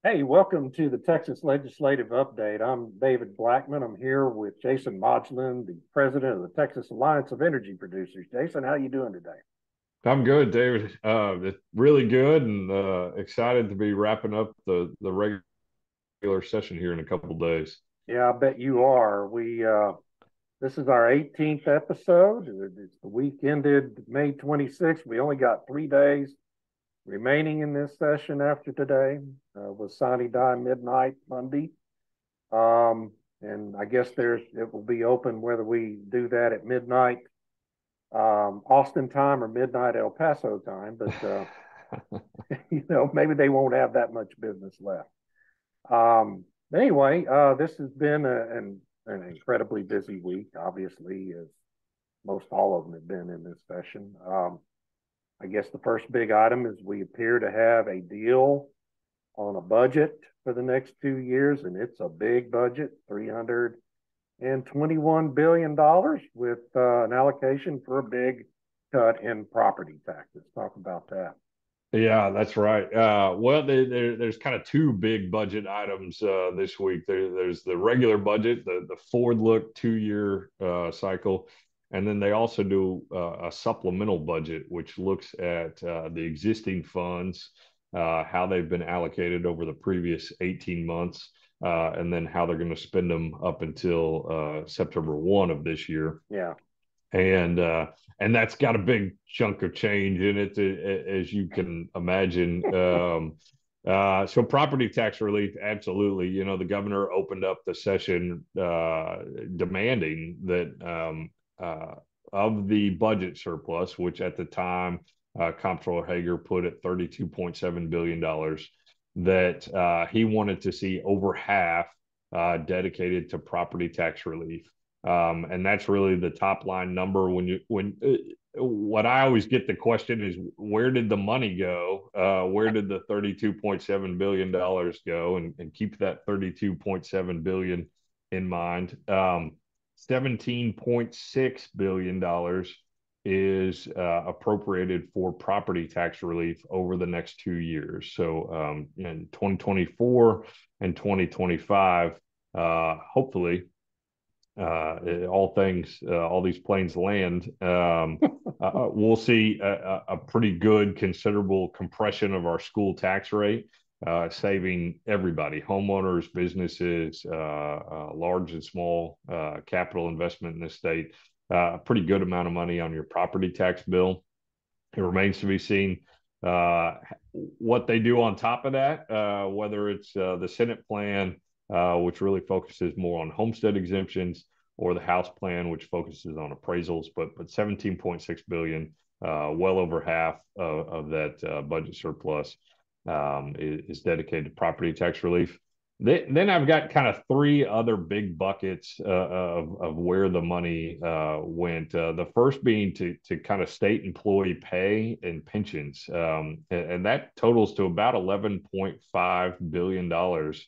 Hey, welcome to the Texas Legislative Update. I'm David Blackman. I'm here with Jason Modglin, the president of the Texas Alliance of Energy Producers. Jason, how you doing today? I'm good, David. It's really good and excited to be wrapping up the regular session here in a couple days. Yeah, I bet you are. We This is our 18th episode. It's the week ended May 26th. We only got 3 days remaining in this session after today. With Sine Die midnight Monday. And I guess it will be open whether we do that at midnight Austin time or midnight El Paso time, but maybe they won't have that much business left. Anyway, this has been an incredibly busy week, obviously, as most all of them have been in this session. I guess the first big item is we appear to have a deal on a budget for the next 2 years, and it's a big budget, $321 billion with an allocation for a big cut in property taxes. Talk about that. Yeah, that's right. There's kind of two big budget items this week. There's the regular budget, the forward look 2 year cycle, and then they also do a supplemental budget, which looks at the existing funds, how they've been allocated over the previous 18 months, and then how they're going to spend them up until September 1 of this year. Yeah. And that's got a big chunk of change in it, as you can imagine. So property tax relief, absolutely. You know, the governor opened up the session demanding that of the budget surplus, which at the time Comptroller Hager put at $32.7 billion, that he wanted to see over half dedicated to property tax relief. And that's really the top line number. What I always get the question is, where did the money go? Where did the $32.7 billion go? And keep that $32.7 billion in mind. $17.6 billion is appropriated for property tax relief over the next 2 years. So in 2024 and 2025, hopefully all these planes land, we'll see a pretty good, considerable compression of our school tax rate, saving everybody, homeowners, businesses, large and small capital investment in this state, a pretty good amount of money on your property tax bill. It remains to be seen what they do on top of that, whether it's the Senate plan, which really focuses more on homestead exemptions, or the House plan, which focuses on appraisals. But 17.6 billion, well over half of that budget surplus, is dedicated to property tax relief. Then I've got kind of three other big buckets of where the money went. The first being to kind of state employee pay and pensions, and that totals to about $11.5 billion.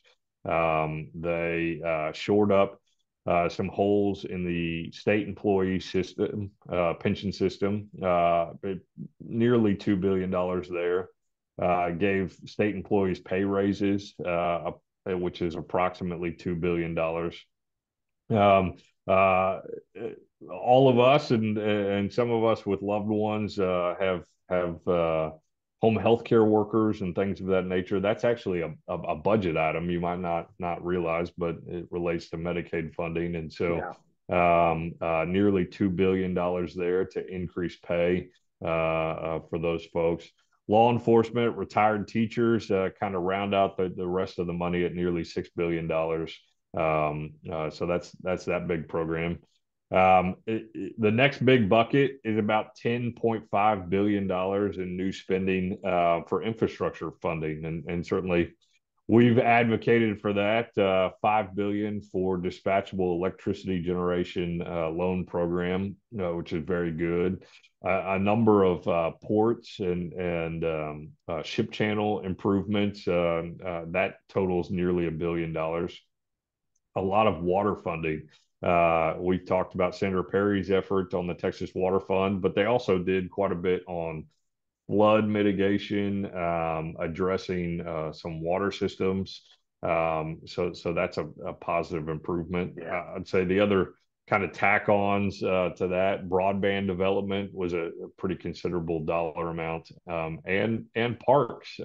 They shored up some holes in the state employee system, pension system, nearly $2 billion there. Gave state employees pay raises, which is approximately $2 billion. Um, uh, all of us and some of us with loved ones have home health care workers and things of that nature. That's actually a budget item you might not realize, but it relates to Medicaid funding, and so Yeah. nearly $2 billion there to increase pay for those folks. Law enforcement, retired teachers, kind of round out the rest of the money at nearly $6 billion. So that's that big program. The next big bucket is about $10.5 billion in new spending for infrastructure funding, and certainly we've advocated for that. $5 billion for dispatchable electricity generation loan program, which is very good. A number of ports and ship channel improvements, that totals nearly $1 billion. A lot of water funding. We've talked about Senator Perry's effort on the Texas Water Fund, but they also did quite a bit on flood mitigation, addressing some water systems. So that's a positive improvement. Yeah. I'd say the other kind of tack-ons to that broadband development was a pretty considerable dollar amount, and parks.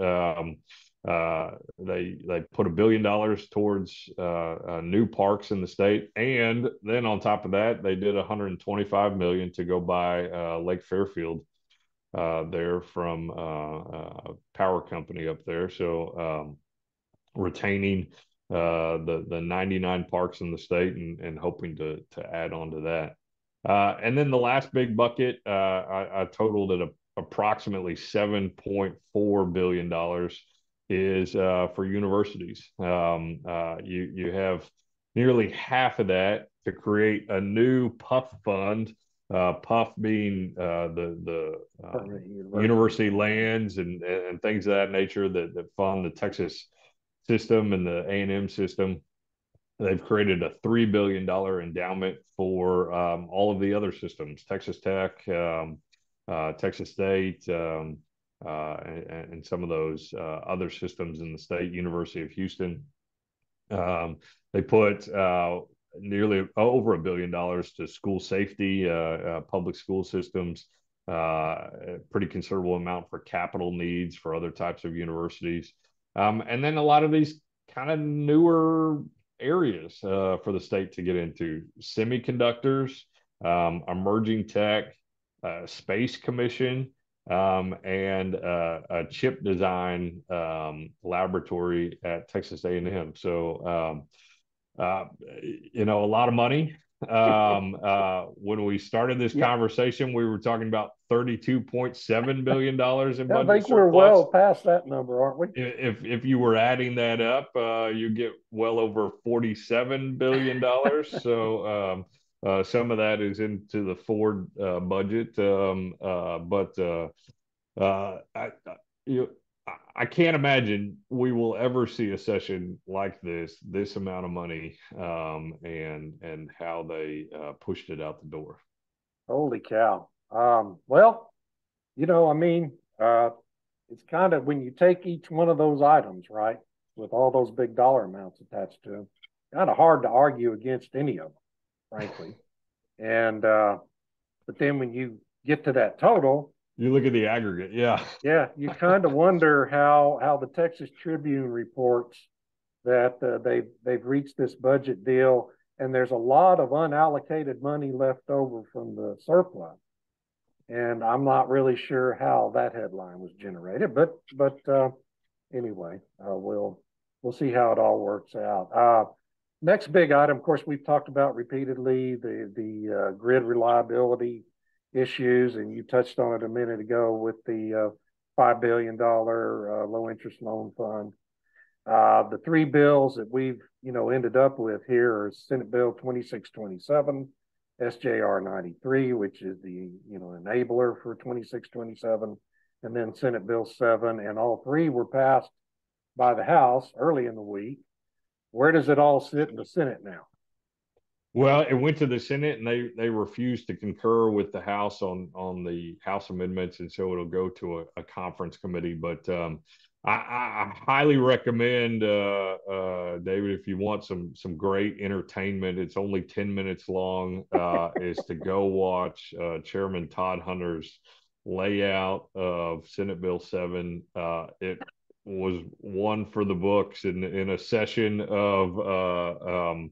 They put $1 billion towards new parks in the state, and then on top of that, they did 125 million to go buy Lake Fairfield there from a power company up there. So retaining the 99 parks in the state and hoping to add on to that. And then the last big bucket, I totaled at approximately $7.4 billion is for universities. You have nearly half of that to create a new PUF fund. PUF being the university lands and things of that nature that fund the Texas system and the A&M system. They've created a $3 billion endowment for all of the other systems, Texas Tech, Texas State, and some of those other systems in the state, University of Houston. They put nearly over $1 billion to school safety, public school systems, a pretty considerable amount for capital needs for other types of universities. And then a lot of these kind of newer areas for the state to get into: semiconductors, emerging tech, space commission, and a chip design laboratory at Texas A&M. So, a lot of money. When we started this conversation, we were talking about $32.7 billion in budget I think surplus. we're well past that number, aren't we? If you were adding that up, you get well over $47 billion. So some of that is into the Ford budget. I can't imagine we will ever see a session like this amount of money, and how they pushed it out the door. Holy cow. Well, I mean, it's kind of when you take each one of those items, right, with all those big dollar amounts attached to them, kind of hard to argue against any of them, frankly. And but then when you get to that total, you look at the aggregate, yeah, you kind of wonder how the Texas Tribune reports that they've reached this budget deal, and there's a lot of unallocated money left over from the surplus. And I'm not really sure how that headline was generated, but anyway, we'll see how it all works out. Next big item, of course, we've talked about repeatedly the grid reliability issues, and you touched on it a minute ago with the $5 billion low interest loan fund. The three bills that we've ended up with here are Senate Bill 2627, SJR 93, which is the enabler for 2627, and then Senate Bill 7, and all three were passed by the House early in the week. Where does it all sit in the Senate now? Well, it went to the Senate, and they refused to concur with the House on the House amendments, and so it'll go to a conference committee. But I highly recommend, David, if you want some great entertainment, it's only 10 minutes long, is to go watch Chairman Todd Hunter's layout of Senate Bill 7. It was one for the books in a session of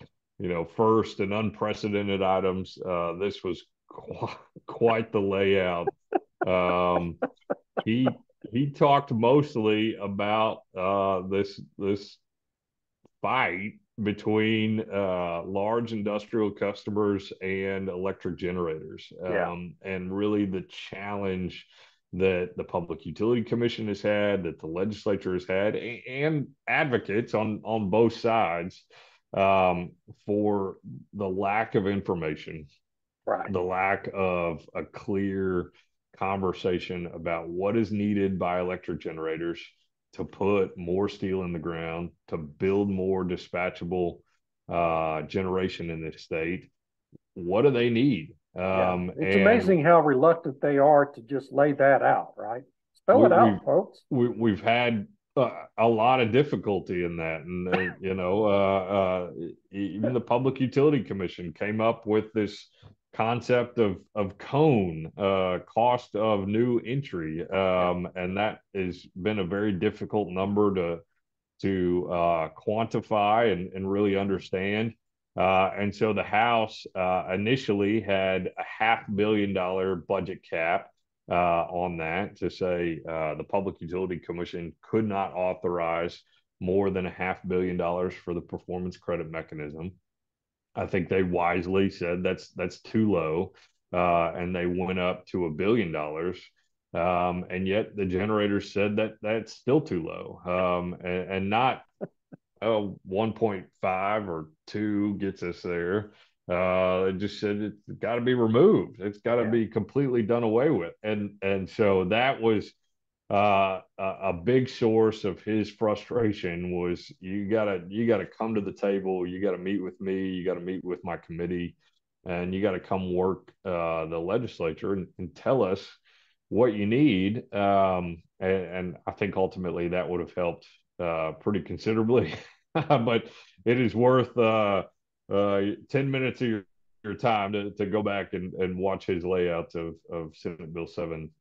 first and unprecedented items. This was quite the layout. He talked mostly about this fight between large industrial customers and electric generators, and really the challenge that the Public Utility Commission has had, that the legislature has had, and advocates on both sides, for the lack of information, right, the lack of a clear conversation about what is needed by electric generators to put more steel in the ground, to build more dispatchable generation in this state. What do they need? Yeah. It's And amazing how reluctant they are to just lay that out, right? Spell we, it we've out, folks. we've had a lot of difficulty in that, and even the Public Utility Commission came up with this concept of cone cost of new entry, Yeah. and that has been a very difficult number to quantify and really understand. And so the House initially had a $500 million budget cap on that to say the Public Utility Commission could not authorize more than a $500 million for the performance credit mechanism. I think they wisely said that's too low, and they went up to $1 billion. And yet the generators said that that's still too low, and not 1.5 or 2 gets us there. It just said it's got to be removed. It's got to Yeah. be completely done away with. And so that was a big source of his frustration was you gotta come to the table. You got to meet with me. You got to meet with my committee, and you got to come work the legislature and tell us what you need. And I think ultimately that would have helped pretty considerably. But it is worth 10 minutes of your time to go back and watch his layouts of Senate Bill 7.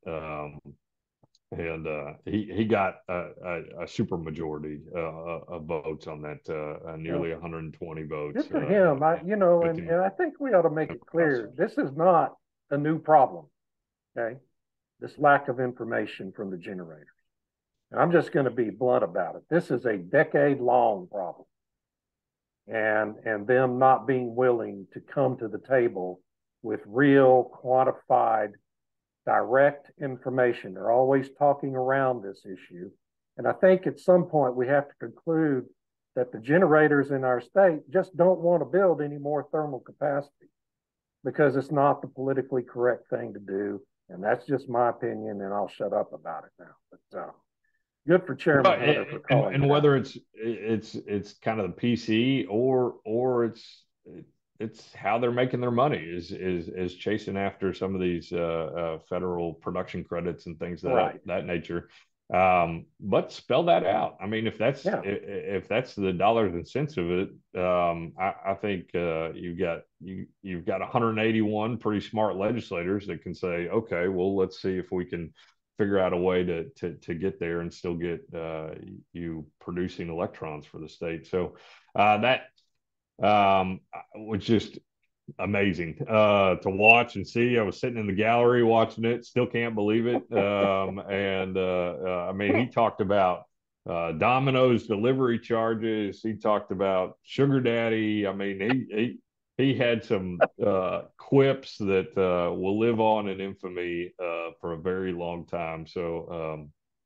And he got a super majority of votes on that, Well, nearly 120 votes. good for him. And I think we ought to make it clear this is not a new problem. Okay. This lack of information from the generators. And I'm just going to be blunt about it. This is a decade long problem. And them not being willing to come to the table with real quantified direct information. They're always talking around this issue. And I think at some point we have to conclude that the generators in our state just don't want to build any more thermal capacity because it's not the politically correct thing to do. And that's just my opinion, and I'll shut up about it now. But good for Chairman Hunter for calling and it out. whether it's kind of the PC or it's how they're making their money is chasing after some of these federal production credits and things of Right. that nature. But spell that out. I mean, Yeah. if that's the dollars and cents of it, I think you've got 181 pretty smart legislators that can say, okay, well, let's see if we can figure out a way to get there and still get you producing electrons for the state. So that was just amazing to watch and see. I was sitting in the gallery watching it, still can't believe it. And I mean, he talked about Domino's delivery charges. He talked about Sugar Daddy. I mean, he had some quips that will live on in infamy for a very long time. So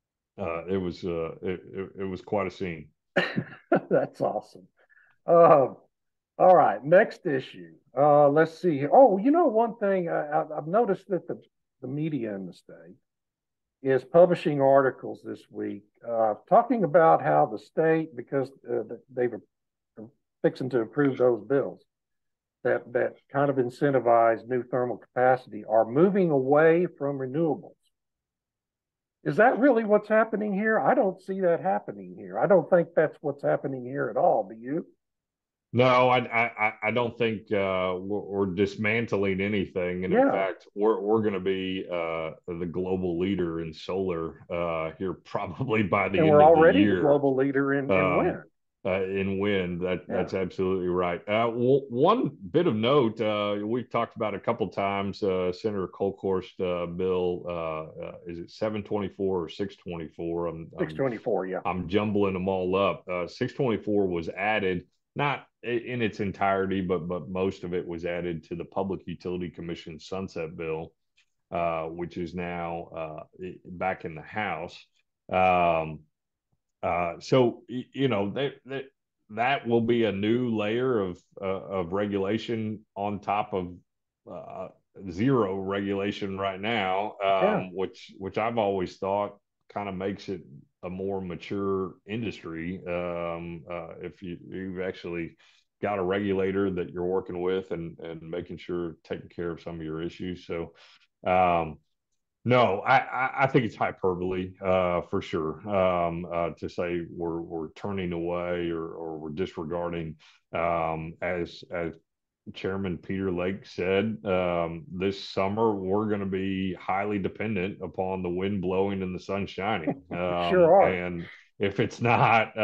it was quite a scene. That's awesome. Um, all right, next issue. Let's see. Oh, one thing I've noticed that the media in the state is publishing articles this week talking about how the state, because they've fixing to approve those bills that kind of incentivize new thermal capacity, are moving away from renewables. Is that really what's happening here? I don't see that happening here. I don't think that's what's happening here at all. Do you? No, I don't think we're dismantling anything, and in Yeah. fact, we're going to be the global leader in solar here probably by the And end we're of the already the year. global leader in Um, wind. in wind, Yeah. that's absolutely right. One bit of note we've talked about a couple times. Senator Colhorst bill is it 724 or 624? 624. Yeah. I'm jumbling them all up. 624 was added, not in its entirety, but most of it was added to the Public Utility Commission sunset bill, which is now back in the House. Um, so that will be a new layer of regulation on top of uh, zero regulation right now, Yeah. which I've always thought kind of makes it a more mature industry if you've actually got a regulator that you're working with and making sure taking care of some of your issues. So, no, I think it's hyperbole for sure to say we're turning away or we're disregarding. As Chairman Peter Lake said, this summer we're going to be highly dependent upon the wind blowing and the sun shining. Sure are. And if it's not,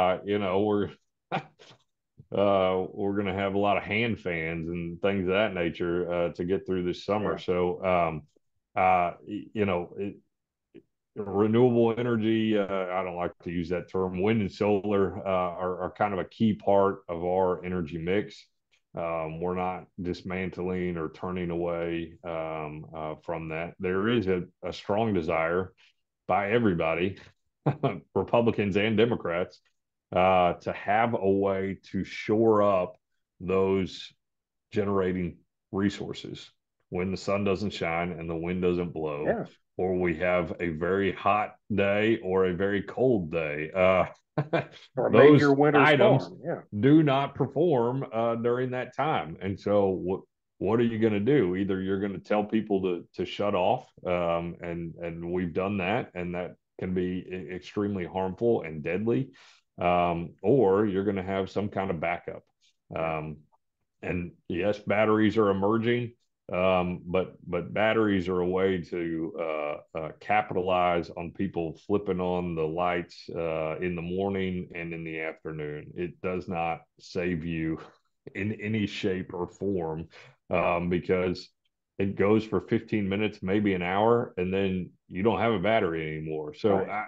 we're going to have a lot of hand fans and things of that nature to get through this summer. Yeah. So, you know, renewable energy, I don't like to use that term. Wind and solar are kind of a key part of our energy mix. We're not dismantling or turning away from that. There is a strong desire by everybody, Republicans and Democrats, to have a way to shore up those generating resources when the sun doesn't shine and the wind doesn't blow, Yeah. or we have a very hot day or a very cold day. Or a major Those winter items storm. Yeah. do not perform during that time. And so what are you going to do? Either you're going to tell people to shut off, and we've done that, and that can be extremely harmful and deadly, or you're going to have some kind of backup. And yes, batteries are emerging, but batteries are a way to capitalize on people flipping on the lights in the morning and in the afternoon. It does not save you in any shape or form, because it goes for 15 minutes, maybe an hour, and then you don't have a battery anymore. So Right.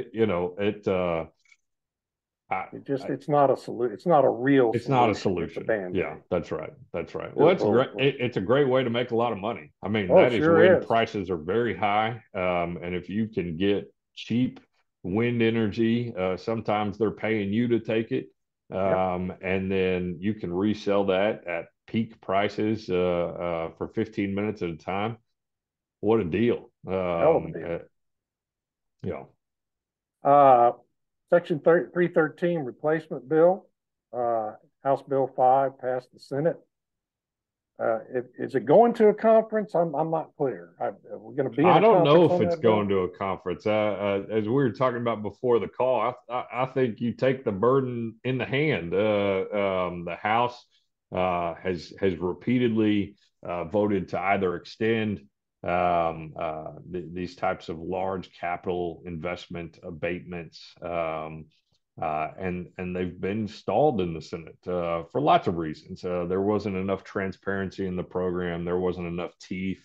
It's not a solution. It's not a real it's not a solution. It's a solution. Yeah, band-aid. that's right. That's right. Well, Just, it's a it's a great way to make a lot of money. I mean, oh, it that is when sure is. prices are very high. And if you can get cheap wind energy, sometimes they're paying you to take it. Yep. And then you can resell that at peak prices for 15 minutes at a time. What a deal. Hell of a deal. You know, Uh, Section 313 replacement bill, House Bill 5 passed the Senate. Is it going to a conference? I'm not clear. Are we going to be in I a don't know conference if on it's that going bill? to a conference. As we were talking about before the call, I think you take the burden in the hand. The House has repeatedly voted to either extend these types of large capital investment abatements, and they've been stalled in the Senate for lots of reasons. There wasn't enough transparency in the program. There wasn't enough teeth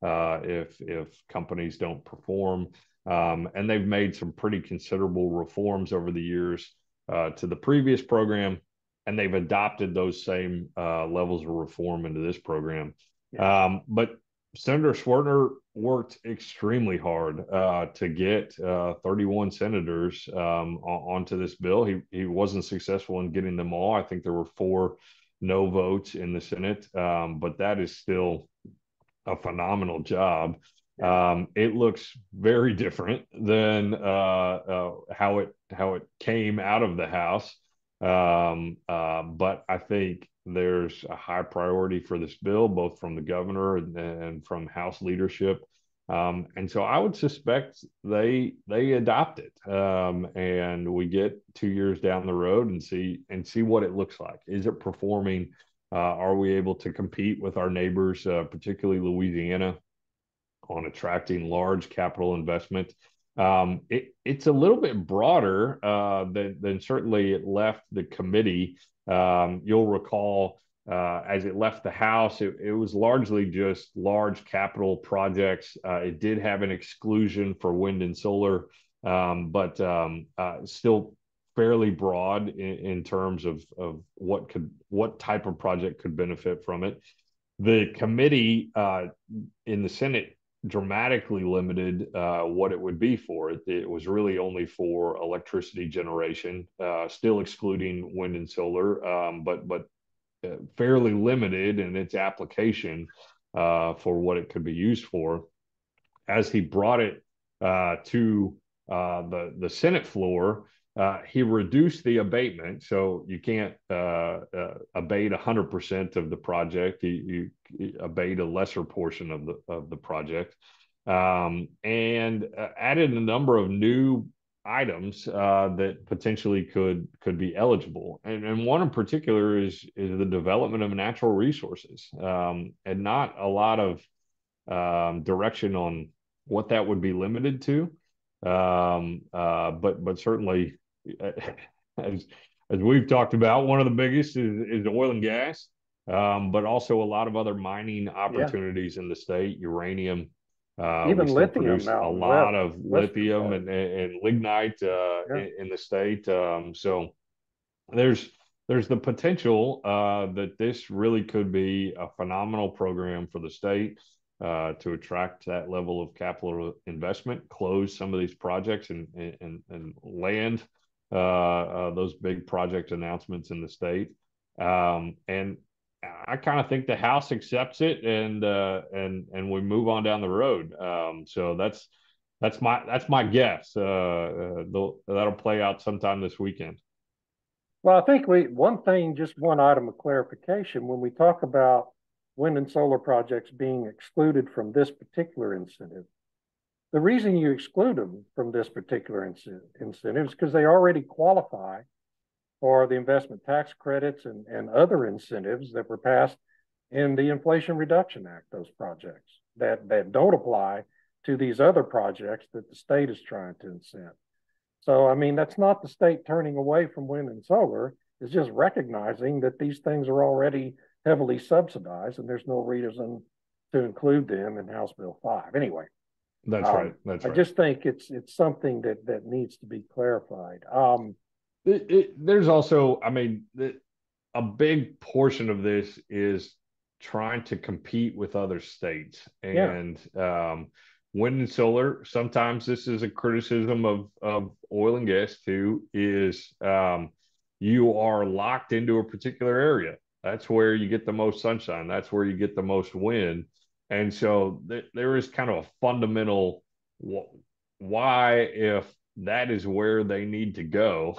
if companies don't perform. And they've made some pretty considerable reforms over the years to the previous program, and they've adopted those same levels of reform into this program. Yeah. But Senator Swertner worked extremely hard to get 31 senators onto this bill. He wasn't successful in getting them all. I think there were 4 no votes in the Senate, but that is still a phenomenal job. Yeah. It looks very different than how it came out of the House, but I think there's a high priority for this bill, both from the governor and from House leadership. And so I would suspect they adopt it, and we get 2 years down the road and see what it looks like. Is it performing? Are we able to compete with our neighbors, particularly Louisiana, on attracting large capital investment? It's a little bit broader than certainly it left the committee. You'll recall as it left the House, it was largely just large capital projects. It did have an exclusion for wind and solar, but still fairly broad in terms of what type of project could benefit from it. The committee in the Senate dramatically limited what it would be for. It was really only for electricity generation, still excluding wind and solar, but fairly limited in its application for what it could be used for. As he brought it to the Senate floor, He reduced the abatement, so you can't abate 100% of the project. You abate a lesser portion of the project, and added a number of new items that potentially could be eligible. And one in particular is the development of natural resources, and not a lot of direction on what that would be limited to. But certainly, as as we've talked about, one of the biggest is oil and gas, but also a lot of other mining Yeah, opportunities in the state. Uranium. We even still lithium produce a out in lot of western lithium part. and lignite Yeah. in the state. So there's there's the potential that this really could be a phenomenal program for the state to attract that level of capital investment, close some of these projects, and land those big project announcements in the state. And I kind of think the House accepts it, and we move on down the road. So that's my guess. That'll play out sometime this weekend. Well, I think one thing, just one item of clarification, when we talk about wind and solar projects being excluded from this particular incentive, the reason you exclude them from this particular incentive is because they already qualify for the investment tax credits and other incentives that were passed in the Inflation Reduction Act, those projects that don't apply to these other projects that the state is trying to incent. So, I mean, that's not the state turning away from wind and solar. It's just recognizing that these things are already heavily subsidized and there's no reason to include them in House Bill 5. Anyway, That's right. That's I right. just think it's something that needs to be clarified. There's also, I mean, a big portion of this is trying to compete with other states. Yeah, And wind and solar, sometimes this is a criticism of oil and gas too, is you are locked into a particular area. That's where you get the most sunshine. That's where you get the most wind. And so there is kind of a fundamental why, if that is where they need to go,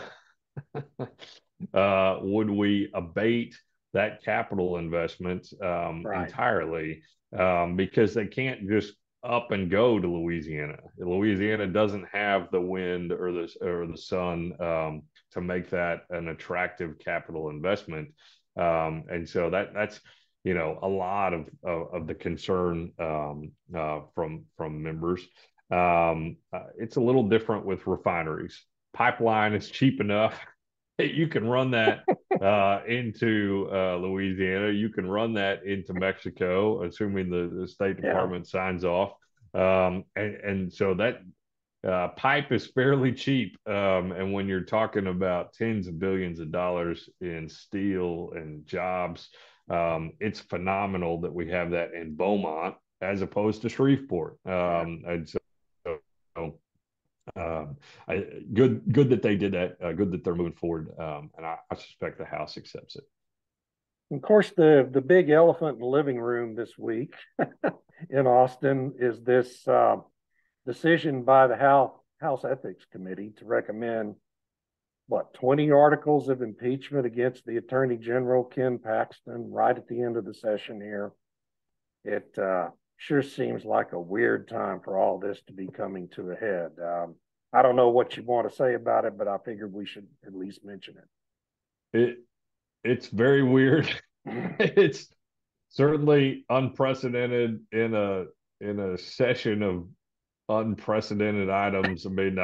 would we abate that capital investment right. entirely? Because they can't just up and go to Louisiana. Louisiana doesn't have the wind or the sun to make that an attractive capital investment, and so that's a lot of the concern from members. It's a little different with refineries. Pipeline is cheap enough. You can run that into Louisiana. You can run that into Mexico, assuming the State Yeah. Department signs off. And so that pipe is fairly cheap. And when you're talking about tens of billions of dollars in steel and jobs, it's phenomenal that we have that in Beaumont as opposed to Shreveport. Yeah. And so um, good that they did that. Good that they're moving forward, and I suspect the House accepts it. Of course, the big elephant in the living room this week in Austin is this decision by the House Ethics Committee to recommend 20 articles of impeachment against the Attorney General Ken Paxton right at the end of the session here. It sure seems like a weird time for all this to be coming to a head. I don't know what you want to say about it, but I figured we should at least mention It it's very weird. it. It's certainly unprecedented in a session of unprecedented items. I mean,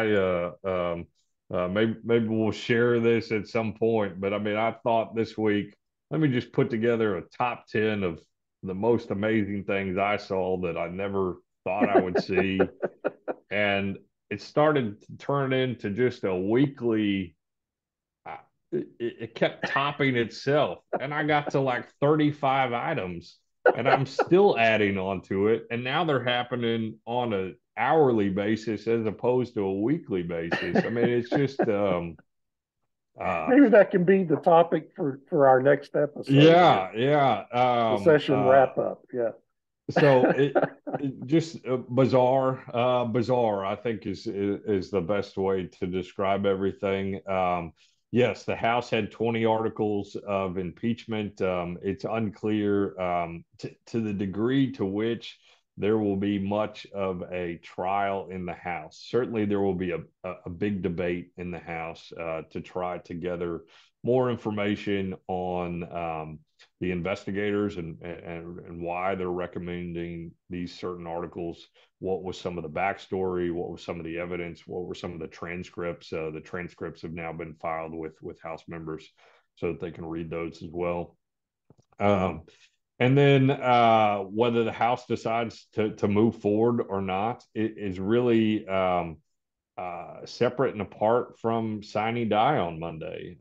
maybe we'll share this at some point, but I mean, I thought this week, let me just put together a top 10 of the most amazing things I saw that I never thought I would see. And it started to turn into just a weekly, uh, it kept topping itself. And I got to like 35 items and I'm still adding on to it. And now they're happening on a hourly basis as opposed to a weekly basis. I mean, it's just uh Maybe that can be the topic for our next episode here, yeah, yeah. the session wrap up. Yeah. So it just bizarre, bizarre. I think is the best way to describe everything. Yes, the House had 20 articles of impeachment. It's unclear to the degree to which there will be much of a trial in the House. Certainly, there will be a big debate in the House to try to gather more information on the investigators and why they're recommending these certain articles. What was some of the backstory? What was some of the evidence? What were some of the transcripts? The transcripts have now been filed with House members so that they can read those as well. And then whether the House decides to move forward or not is really separate and apart from sine die on Monday.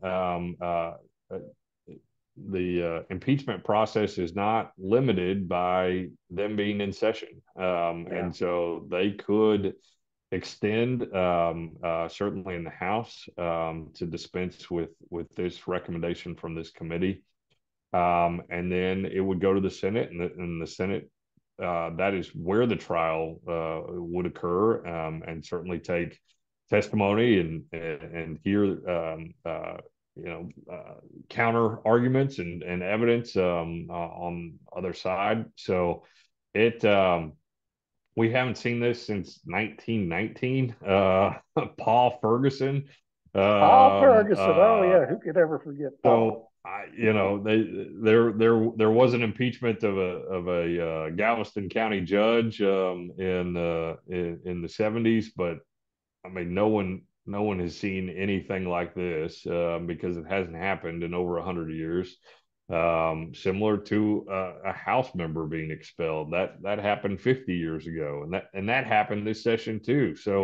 The impeachment process is not limited by them being in session. And so they could extend, certainly in the House, to dispense with this recommendation from this committee. And then it would go to the Senate, and the Senate, that is where the trial would occur, and certainly take testimony and hear counter arguments and evidence on other side. So it we haven't seen this since 1919. Paul Ferguson. Paul Ferguson. Oh yeah, who could ever forget Paul? So there was an impeachment of a Galveston County judge in the 70s, but I mean no one has seen anything like this because it hasn't happened in over 100 years. Similar to a House member being expelled, that happened 50 years ago, and that happened this session too. So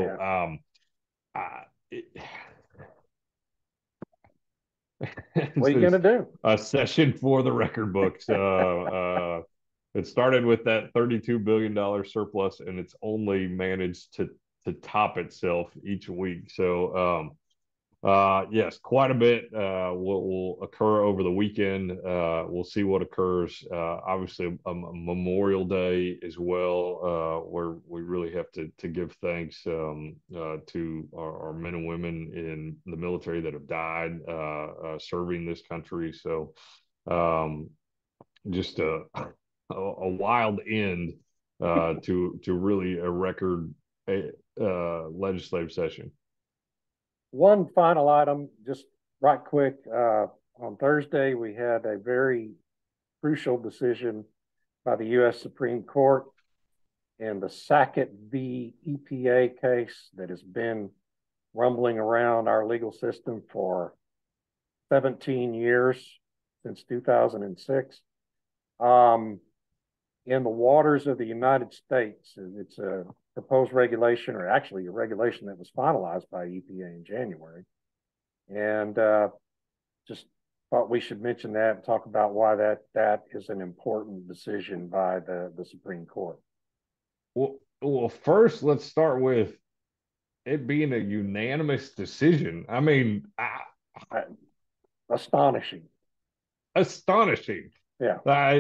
what are you gonna do? A session for the record books. It started with that $32 billion surplus, and it's only managed to top itself each week. So yes, quite a bit will occur over the weekend. We'll see what occurs. Obviously, a Memorial Day as well, where we really have to give thanks to our men and women in the military that have died serving this country. So just a wild end to really a record legislative session. One final item, just right quick. On Thursday, we had a very crucial decision by the U.S. Supreme Court in the Sackett v. EPA case that has been rumbling around our legal system for 17 years, since 2006. In the waters of the United States, it's a proposed regulation, or actually a regulation that was finalized by EPA in January. And just thought we should mention that and talk about why that is an important decision by the Supreme Court. Well, first, let's start with it being a unanimous decision. I mean, astonishing. Astonishing. Yeah.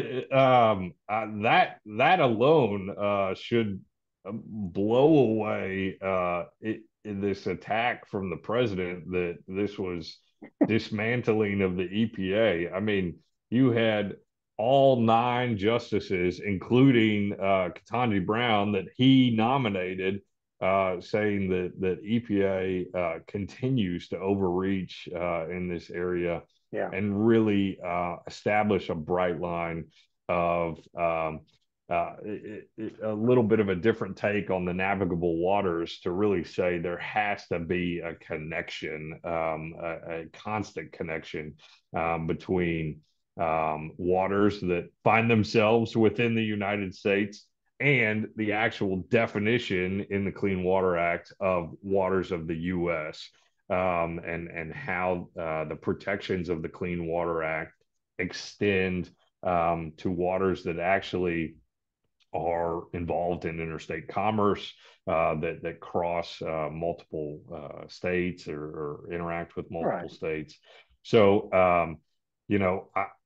That alone should blow away in this attack from the president that this was dismantling of the EPA. I mean, you had all 9 justices, including Ketanji Brown, that he nominated, saying that EPA continues to overreach in this area. Yeah. And really establish a bright line of a little bit of a different take on the navigable waters to really say there has to be a connection, a constant connection between waters that find themselves within the United States and the actual definition in the Clean Water Act of waters of the U.S. And how the protections of the Clean Water Act extend to waters that actually are involved in interstate commerce, that cross multiple states or interact with multiple states. So,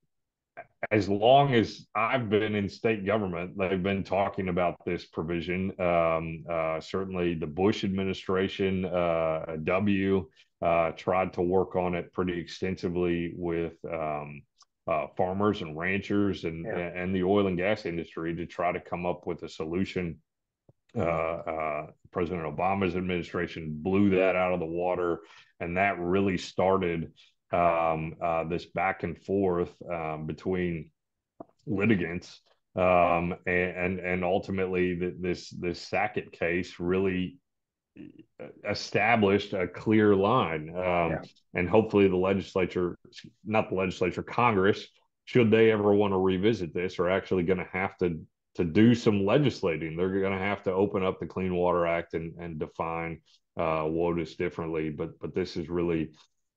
as long as I've been in state government, they've been talking about this provision. Certainly, the Bush administration, W, tried to work on it pretty extensively with farmers and ranchers and the oil and gas industry to try to come up with a solution. President Obama's administration blew that out of the water, and that really started this back and forth between litigants, and ultimately this Sackett case really established a clear line, and hopefully the legislature, not the legislature, Congress, should they ever want to revisit this, are actually going to have to do some legislating. They're going to have to open up the Clean Water Act and define WOTUS differently. But this is really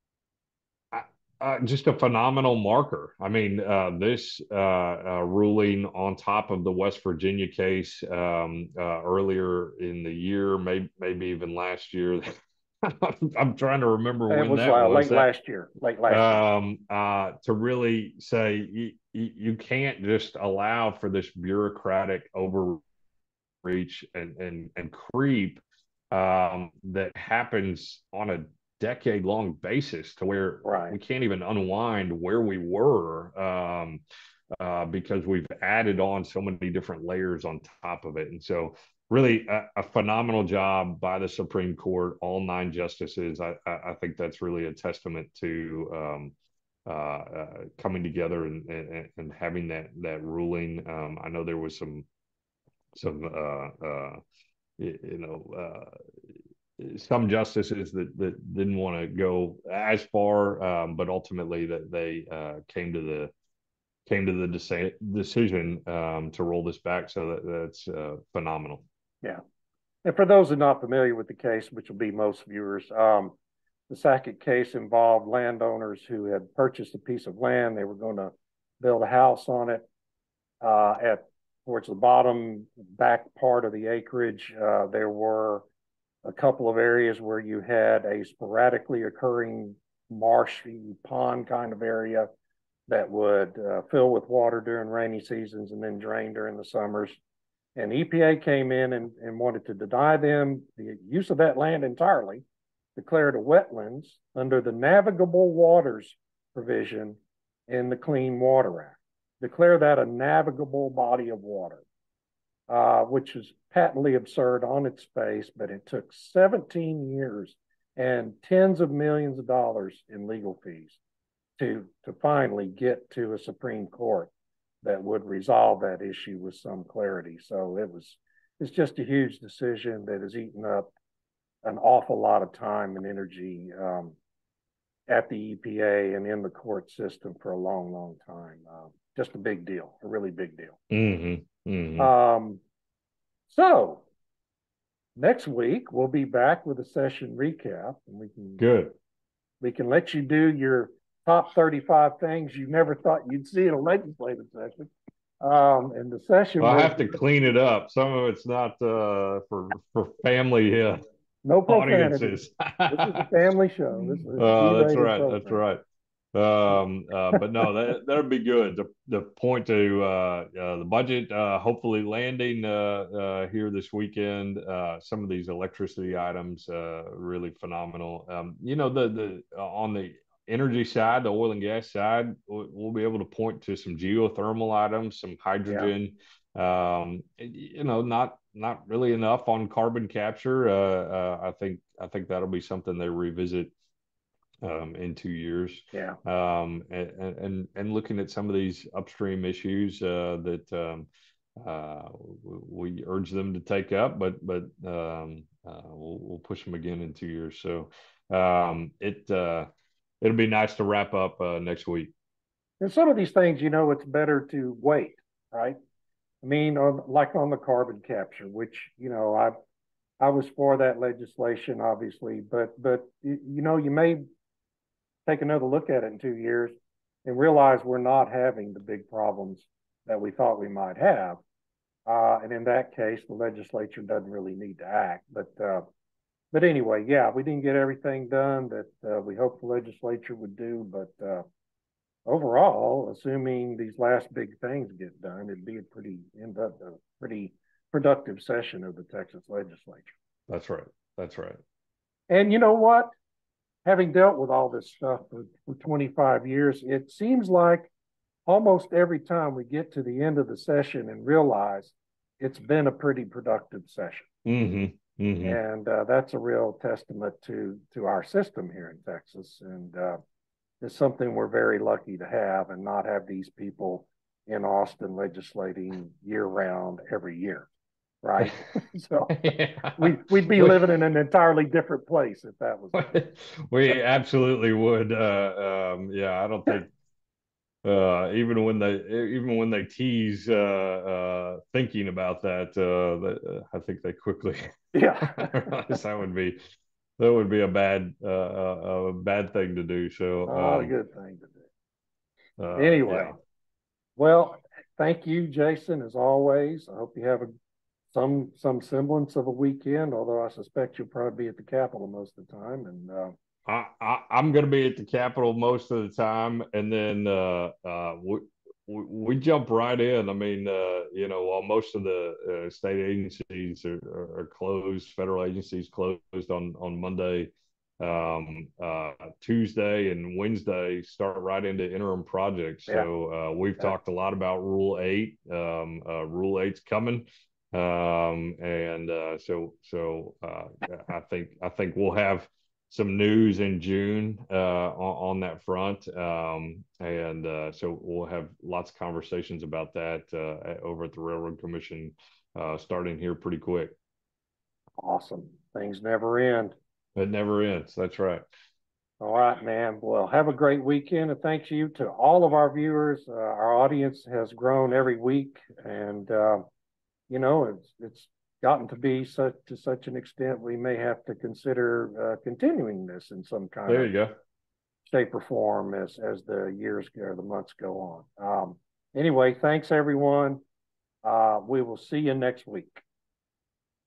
just a phenomenal marker. I mean, this ruling on top of the West Virginia case earlier in the year, maybe even last year. I'm trying to remember when that was. Late last year. To really say you can't just allow for this bureaucratic overreach and creep that happens on a decade-long basis to where we can't even unwind where we were, because we've added on so many different layers on top of it. And so really a phenomenal job by the Supreme Court, all 9 justices. I think that's really a testament to coming together and having that ruling. I know there was some some justices that didn't want to go as far, but ultimately that they came to the decision to roll this back. So that's phenomenal. Yeah. And for those who are not familiar with the case, which will be most viewers, the Sackett case involved landowners who had purchased a piece of land. They were going to build a house on it. Towards the bottom back part of the acreage, there were a couple of areas where you had a sporadically occurring marshy pond kind of area that would fill with water during rainy seasons and then drain during the summers. And EPA came in and wanted to deny them the use of that land entirely, declared a wetlands under the navigable waters provision in the Clean Water Act. Declare that a navigable body of water, which is patently absurd on its face, but it took 17 years and tens of millions of dollars in legal fees to finally get to a Supreme Court that would resolve that issue with some clarity. So it's just a huge decision that has eaten up an awful lot of time and energy at the EPA and in the court system for a long, long time. Just a big deal, a really big deal. Mm-hmm. Mm-hmm. So next week we'll be back with a session recap, and we can let you do your top 35 things you never thought you'd see in a legislative session. And the session, well, I have to clean it up. Some of it's not for family no profanity. This is a family show. This is that's right. Program. That's right. But no, that'd be good. The point to the budget, hopefully landing here this weekend. Some of these electricity items, really phenomenal. The on the energy side, the oil and gas side, we'll be able to point to some geothermal items, some hydrogen. Not really enough on carbon capture. I think that'll be something they revisit in 2 years. Yeah. And looking at some of these upstream issues that we urge them to take up, but we'll push them again in 2 years. So it'll be nice to wrap up next week. And some of these things, it's better to wait, right? I mean, like on the carbon capture, which, I was for that legislation, obviously, but you may take another look at it in 2 years and realize we're not having the big problems that we thought we might have. And in that case, the legislature doesn't really need to act. But anyway, yeah, we didn't get everything done that we hoped the legislature would do, but overall, assuming these last big things get done, it'd be end up a pretty productive session of the Texas legislature. That's right. That's right. And you know what? Having dealt with all this stuff for 25 years, it seems like almost every time we get to the end of the session and realize it's been a pretty productive session. Mm-hmm. Mm-hmm. And that's a real testament to our system here in Texas. And it's something we're very lucky to have and not have these people in Austin legislating year round every year. Right. So Yeah. we'd be living in an entirely different place if that was. We absolutely would. Yeah, I don't think even when they tease thinking about that, I think they quickly Yeah. realize that would be a bad thing to do. Not a So good thing to do. Anyway, yeah. well, thank you, Jason, as always. I hope you have some semblance of a weekend, although I suspect you'll probably be at the Capitol most of the time. And I'm going to be at the Capitol most of the time, and then we jump right in. I mean, while most of the state agencies are closed, federal agencies closed on Monday, Tuesday and Wednesday start right into interim projects. yeah, So we've talked a lot about Rule 8. Rule 8's coming. And I think we'll have some news in June on that front. So we'll have lots of conversations about that over at the Railroad Commission starting here pretty quick. Awesome. Things never end. It never ends. That's right. All right, man. Well, have a great weekend. And thanks you to all of our viewers. Our audience has grown every week. And, it's gotten to be to such an extent we may have to consider continuing this in some kind there you go. shape or form as the years or the months go on. Anyway, thanks everyone. We will see you next week.